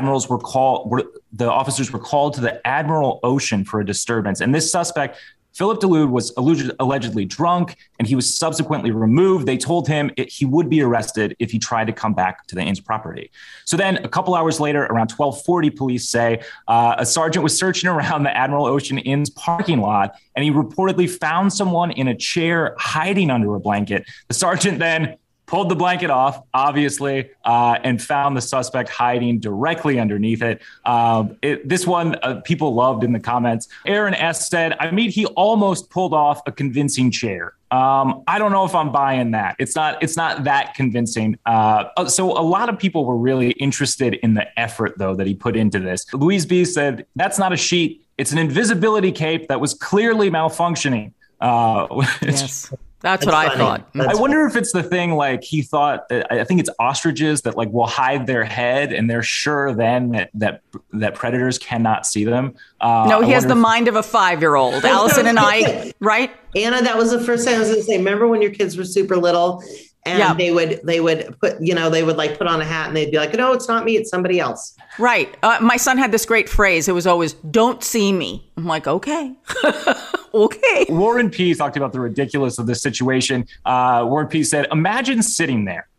The officers were called to the Admiral Ocean for a disturbance. And this suspect, Philip DeLude, was allegedly drunk, and he was subsequently removed. They told him he would be arrested if he tried to come back to the inn's property. So then a couple hours later, around 12:40, police say a sergeant was searching around the Admiral Ocean Inn's parking lot, and he reportedly found someone in a chair hiding under a blanket. The sergeant then pulled the blanket off, obviously, and found the suspect hiding directly underneath it. This one, people loved in the comments. Aaron S. said, he almost pulled off a convincing chair. I don't know if I'm buying that. It's not that convincing. So a lot of people were really interested in the effort, though, that he put into this. Louise B. said, that's not a sheet. It's an invisibility cape that was clearly malfunctioning. Yes. That's what I thought. I wonder if it's the thing, like he thought that, I think it's ostriches that like will hide their head and they're sure then that predators cannot see them. No, he has the mind of a 5-year-old. Allison and I, right? Anna, that was the first thing I was going to say. Remember when your kids were super little and they would put, they would like put on a hat and they'd be like, no, it's not me, it's somebody else. Right. My son had this great phrase. It was always, don't see me. I'm like, okay. Okay. Warren P. talked about the ridiculous of this situation. Warren P. said, imagine sitting there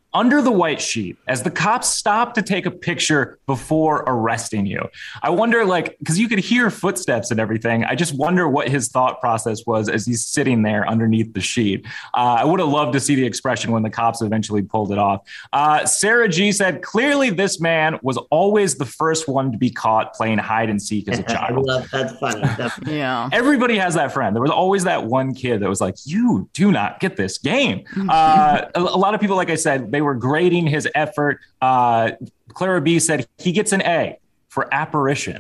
under the white sheet as the cops stop to take a picture before arresting you. I wonder, because you could hear footsteps and everything. I just wonder what his thought process was as he's sitting there underneath the sheet. I would have loved to see the expression when the cops eventually pulled it off. Sarah G said, clearly this man was always the first one to be caught playing hide and seek as a child. That's funny. Yeah. Everybody has that friend. There was always that one kid that was like, you do not get this game. A lot of people, like I said, they were grading his effort. Clara B said he gets an A for apparition.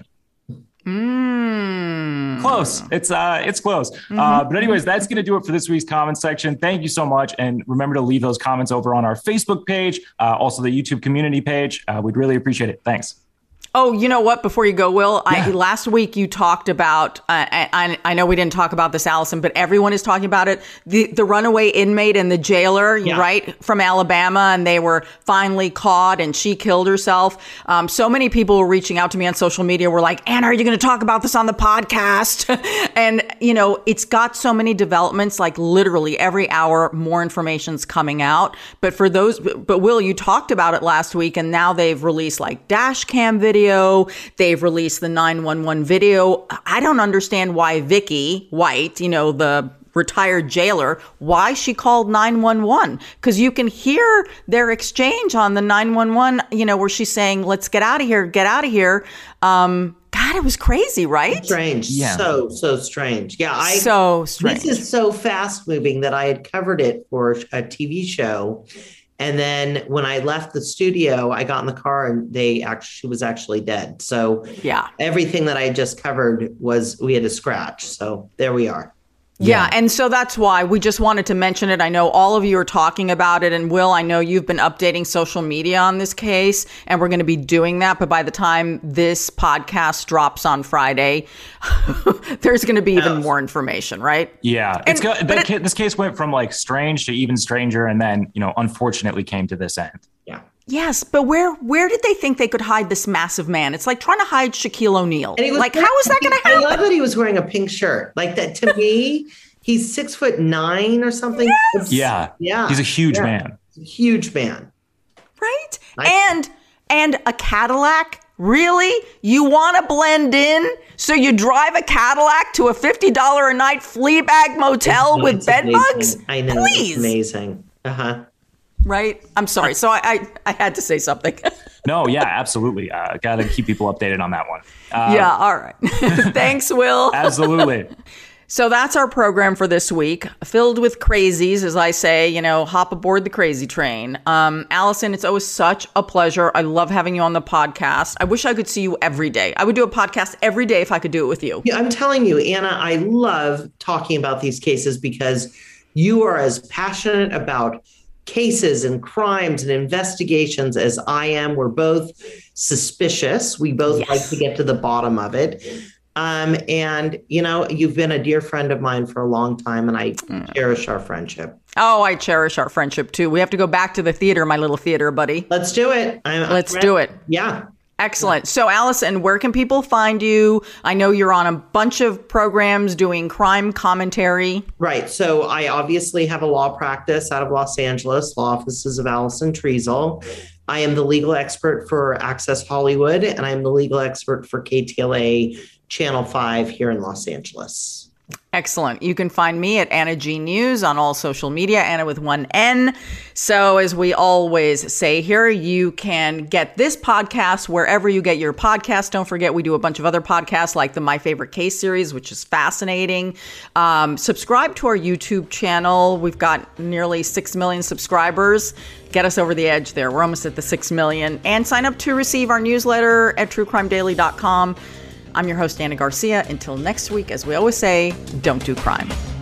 Close. It's close. But anyways, that's going to do it for this week's comment section. Thank you so much. And remember to leave those comments over on our Facebook page, also the YouTube community page. We'd really appreciate it. Thanks. Oh, you know what? Before you go, Will, last week you talked about, I know we didn't talk about this, Allison, but everyone is talking about it. The runaway inmate and the jailer, right, from Alabama, and they were finally caught and she killed herself. So many people were reaching out to me on social media, were like, Anna, are you going to talk about this on the podcast? And, it's got so many developments, like literally every hour, more information's coming out. But Will, you talked about it last week, and now they've released like dash cam video. They've released the 911 video. I don't understand why Vicky White, the retired jailer, why she called 911. Because you can hear their exchange on the 911, where she's saying, let's get out of here, get out of here. God, it was crazy, right? Strange. Yeah. So strange. Yeah. So strange. This is so fast moving that I had covered it for a TV show. And then when I left the studio, I got in the car and she was actually dead. So everything that I just covered we had a scratch. So there we are. Yeah. And so that's why we just wanted to mention it. I know all of you are talking about it. And Will, I know you've been updating social media on this case, and we're going to be doing that. But by the time this podcast drops on Friday, there's going to be even more information, right? Yeah. This case went from like strange to even stranger, and then, unfortunately came to this end. Yeah. Yes, but where did they think they could hide this massive man? It's like trying to hide Shaquille O'Neal. How is that going to happen? I love that he was wearing a pink shirt. Like that, to me, he's 6'9" or something. Yes. Yeah. He's a huge man. Huge man. Right? And a Cadillac? Really? You want to blend in? So you drive a Cadillac to a $50 a night Fleabag motel with bed bugs? I know. Please. It's amazing. Uh-huh. Right? I'm sorry. So I had to say something. No, yeah, absolutely. Got to keep people updated on that one. All right. Thanks, Will. Absolutely. So that's our program for this week, filled with crazies, as I say, hop aboard the crazy train. Allison, it's always such a pleasure. I love having you on the podcast. I wish I could see you every day. I would do a podcast every day if I could do it with you. Yeah, I'm telling you, Anna, I love talking about these cases because you are as passionate about cases and crimes and investigations as I am. We're both suspicious. We both like to get to the bottom of it. And, you've been a dear friend of mine for a long time, and I cherish our friendship. Oh, I cherish our friendship, too. We have to go back to the theater, my little theater buddy. Let's do it. Let's do it. Yeah. Excellent. So, Allison, where can people find you? I know you're on a bunch of programs doing crime commentary. Right. So I obviously have a law practice out of Los Angeles, law offices of Allison Treasel. I am the legal expert for Access Hollywood, and I'm the legal expert for KTLA Channel 5 here in Los Angeles. Excellent. You can find me at Anna G News on all social media, Anna with one N. So as we always say here, you can get this podcast wherever you get your podcasts. Don't forget, we do a bunch of other podcasts like the My Favorite Case series, which is fascinating. Subscribe to our YouTube channel. We've got nearly 6 million subscribers. Get us over the edge there. We're almost at the 6 million. And sign up to receive our newsletter at truecrimedaily.com. I'm your host, Anna Garcia. Until next week, as we always say, don't do crime.